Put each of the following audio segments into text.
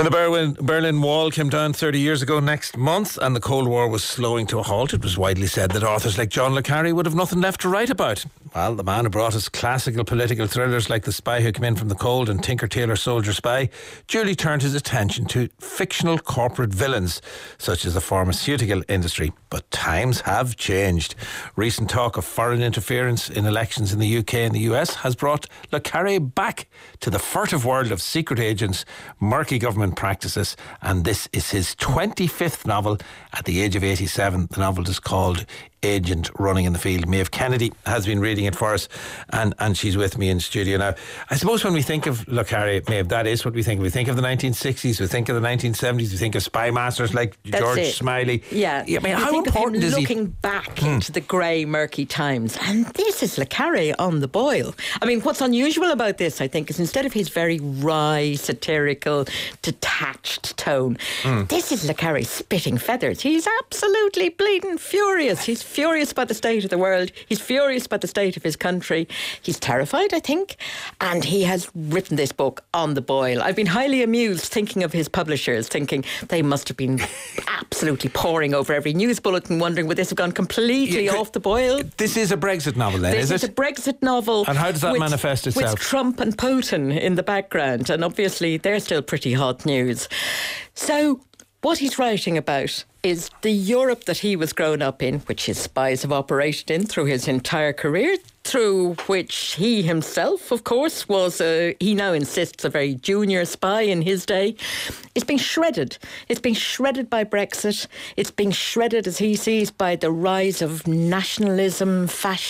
When the Berlin Wall came down 30 years ago next month and the Cold War was slowing to a halt, it was widely said that authors like John le Carré would have nothing left to write about. Well, the man who brought us classical political thrillers like The Spy Who Came In From the Cold and Tinker Tailor Soldier Spy duly turned his attention to fictional corporate villains such as the pharmaceutical industry. But times have changed. Recent talk of foreign interference in elections in the UK and the US has brought le Carré back to the furtive world of secret agents, murky government practices, and this is his 25th novel at the age of 87. The novel is called Agent Running in the Field. Maeve Kennedy has been reading it for us, and she's with me in studio now. I suppose when we think of le Carré, Maeve, that is what we think. We think of the 1960s, we think of the 1970s, we think of spy masters like George Smiley. Yeah. I mean, how important is he? Looking back into the grey, murky times, and this is le Carré on the boil. I mean, what's unusual about this, I think, is instead of his very wry, satirical, detached tone, this is le Carré spitting feathers. He's absolutely bleeding furious. He's furious about the state of the world. He's furious about the state of his country. He's terrified, I think, and he has written this book on the boil. I've been highly amused thinking of his publishers, thinking they must have been absolutely poring over every news bulletin, wondering would this have gone completely off the boil. This is a Brexit novel then, is it? This is a Brexit novel. And how does that manifest itself? With Trump and Putin in the background, and obviously they're still pretty hot news. So what he's writing about is the Europe that he was grown up in, which his spies have operated in through his entire career, through which he himself, of course, was he now insists, a very junior spy in his day. It's been shredded. It's been shredded by Brexit. It's been shredded, as he sees, by the rise of nationalism,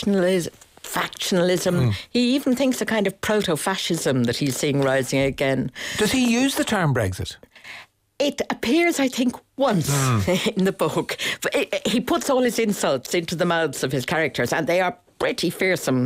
factionalism. He even thinks a kind of proto-fascism that he's seeing rising again. Does he use the term Brexit? It appears, I think, once in the book. He puts all his insults into the mouths of his characters, and they are pretty fearsome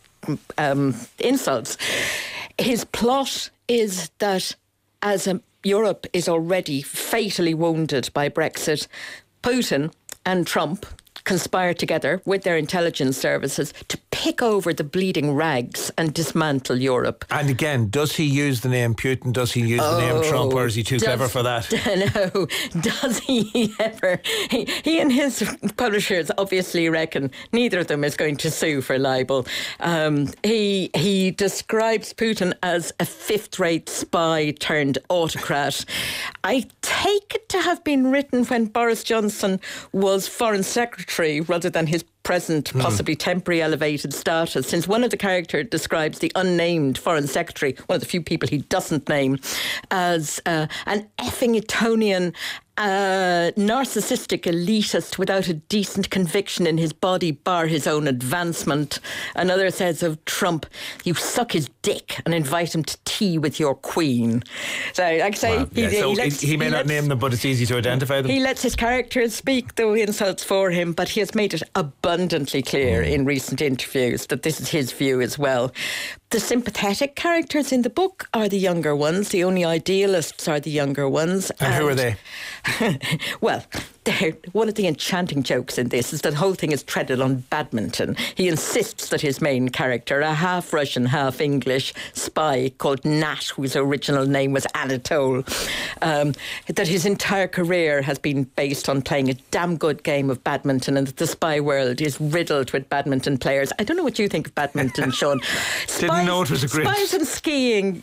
insults. His plot is that as Europe is already fatally wounded by Brexit, Putin and Trump conspire together with their intelligence services to pick over the bleeding rags and dismantle Europe. And again, does he use the name Putin? Does he use the name Trump? Or is he too clever for that? No, does he ever? He and his publishers obviously reckon neither of them is going to sue for libel. He describes Putin as a fifth-rate spy turned autocrat. I take it to have been written when Boris Johnson was Foreign Secretary rather than his present, possibly temporary elevated status, since one of the characters describes the unnamed Foreign Secretary, one of the few people he doesn't name, as an effing Etonian, narcissistic elitist without a decent conviction in his body bar his own advancement. Another says of Trump, you suck his dick and invite him to tea with your queen. So like I say, he may not name them, but it's easy to identify them. He lets his characters speak the insults for him, but he has made it abundantly clear in recent interviews that this is his view as well. The sympathetic characters in the book are the younger ones. The only idealists are the younger ones. And who are they? Well, one of the enchanting jokes in this is that the whole thing is treaded on badminton. He insists that his main character, a half Russian, half English spy called Nat, whose original name was Anatole, that his entire career has been based on playing a damn good game of badminton, and that the spy world is riddled with badminton players. I don't know what you think of badminton, Sean. Didn't know it was a great... Spies and skiing,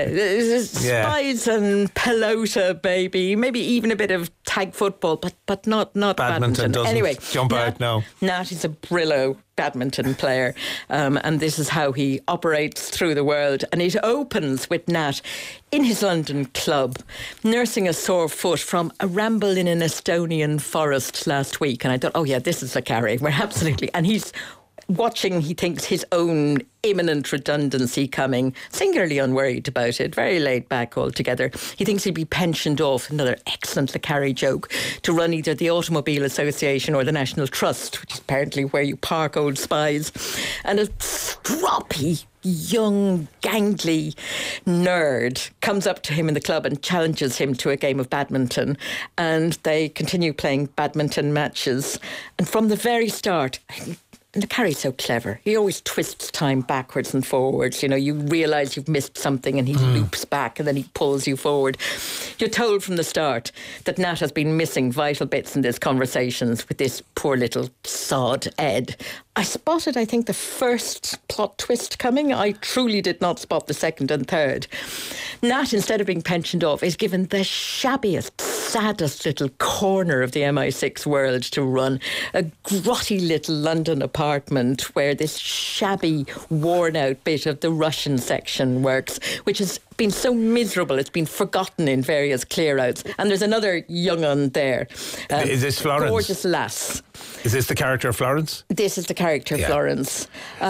Spies and pelota, maybe even a bit of tag football, but not badminton. Doesn't anyway, jump out now. Nat is a Brillo badminton player, and this is how he operates through the world. And it opens with Nat in his London club, nursing a sore foot from a ramble in an Estonian forest last week. And I thought, oh yeah, this is le Carré. We're absolutely... And he's watching, he thinks, his own imminent redundancy coming, singularly unworried about it, very laid back altogether. He thinks he'd be pensioned off, another excellent le Carré joke, to run either the Automobile Association or the National Trust, which is apparently where you park old spies. And a stroppy, young, gangly nerd comes up to him in the club and challenges him to a game of badminton, and they continue playing badminton matches. And from the very start, Le Carre's so clever. He always twists time backwards and forwards. You know, you realise you've missed something and he loops back and then he pulls you forward. You're told from the start that Nat has been missing vital bits in this conversations with this poor little sod, Ed. I spotted, I think, the first plot twist coming. I truly did not spot the second and third. Nat, instead of being pensioned off, is given the shabbiest, saddest little corner of the MI6 world to run. A grotty little London apartment where this shabby, worn-out bit of the Russian section works, which has been so miserable it's been forgotten in various clear-outs. And there's another young un there. Is this Florence? Gorgeous lass. Is this the character of Florence? This is the character of Florence.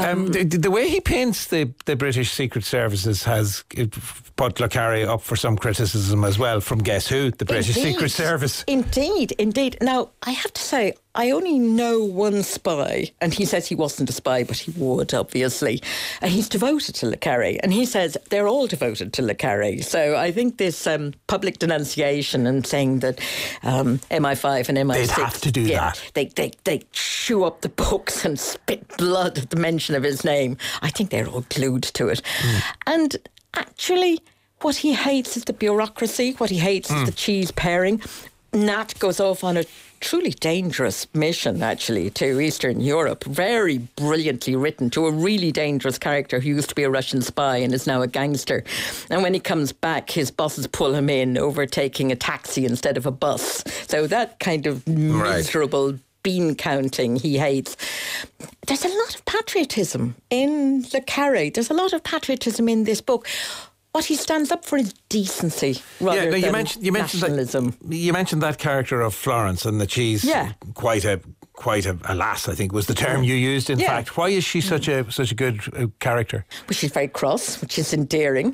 The way he paints the British Secret Services has put Le Carre up for some criticism as well from Guess Who, the British Secret Service. Indeed. Now, I have to say, I only know one spy, and he says he wasn't a spy, but he would, obviously. And he's devoted to Le Carre, and he says they're all devoted to Le Carre. So I think this public denunciation and saying that MI5 and MI6... They'd have to do that. They chew up the books and spit blood at the mention of his name. I think they're all glued to it. And actually, what he hates is the bureaucracy. What he hates is the cheese pairing. Nat goes off on a truly dangerous mission, actually, to Eastern Europe. Very brilliantly written, to a really dangerous character who used to be a Russian spy and is now a gangster. And when he comes back, his bosses pull him in, overtaking a taxi instead of a bus. So that kind of miserable bean counting he hates. There's a lot of patriotism in Le Carre. There's a lot of patriotism in this book. What he stands up for is decency rather than nationalism. You mentioned that character of Florence and that she's quite a lass, I think was the term you used. In fact, why is she such a good character? Well, she's very cross, which is endearing.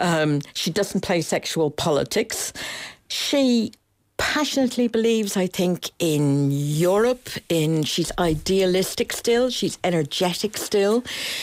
She doesn't play sexual politics. She passionately believes, I think, in Europe. She's idealistic still. She's energetic still.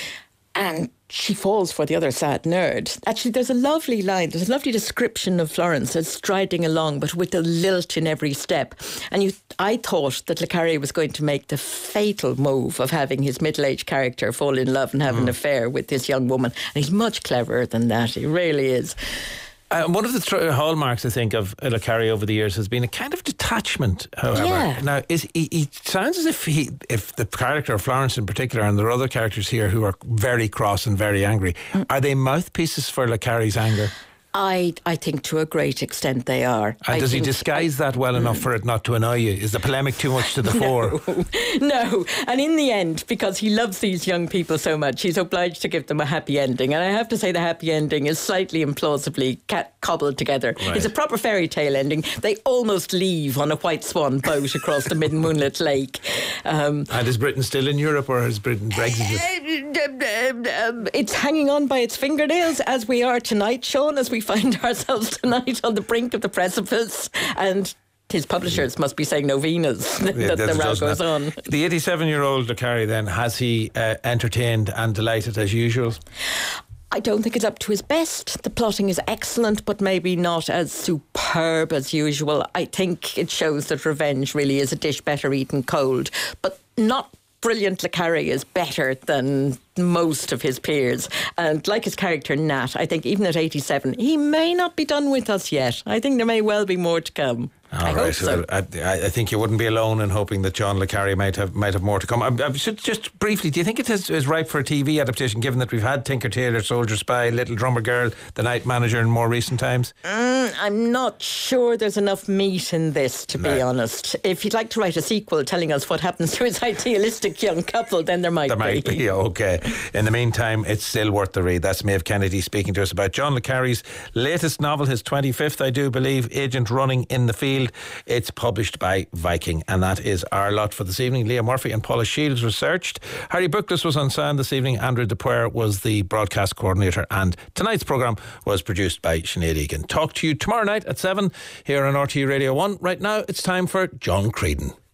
And she falls for the other sad nerd. Actually, there's a lovely line, there's a lovely description of Florence as striding along, but with a lilt in every step. And I thought that Le Carre was going to make the fatal move of having his middle-aged character fall in love and have an affair with this young woman. And he's much cleverer than that, he really is. One of the hallmarks, I think, of Le Carre over the years has been a kind of detachment, however. Yeah. Now, he sounds as if the character of Florence in particular, and there are other characters here who are very cross and very angry, are they mouthpieces for Le Carre's anger? I think to a great extent they are. And does he disguise that well enough for it not to annoy you? Is the polemic too much to the fore? No. And in the end, because he loves these young people so much, he's obliged to give them a happy ending. And I have to say the happy ending is slightly implausibly cobbled together. Right. It's a proper fairy tale ending. They almost leave on a white swan boat across the mid-moonlit lake. And is Britain still in Europe, or has Britain Brexited? It's hanging on by its fingernails, as we are tonight, Sean, as we find ourselves tonight on the brink of the precipice, and his publishers must be saying novenas that the row goes on. The 87-year-old Le Carre, then, has he entertained and delighted as usual? I don't think it's up to his best. The plotting is excellent, but maybe not as superb as usual. I think it shows that revenge really is a dish better eaten cold, but not brilliant. Le Carre is better than most of his peers, and like his character Nat, I think even at 87 he may not be done with us yet. I think there may well be more to come. I hope so. I think you wouldn't be alone in hoping that John Le Carre might have more to come. Just briefly, do you think it is ripe for a TV adaptation, given that we've had Tinker Tailor, Soldier Spy, Little Drummer Girl, The Night Manager in more recent times? I'm not sure there's enough meat in this, to be honest. If you'd like to write a sequel telling us what happens to his idealistic young couple, then there might be. Okay. In the meantime, it's still worth the read. That's Maeve Kennedy speaking to us about John Le Carre's latest novel, his 25th, I do believe, Agent Running in the Field. It's published by Viking, and that is our lot for this evening. Leah Murphy and Paula Shields researched. Harry Bookless was on sound this evening. Andrew DePuer was the broadcast coordinator, and tonight's programme was produced by Sinead Egan. Talk to you tomorrow night at 7 here on RTÉ Radio 1. Right now, it's time for John Creedon.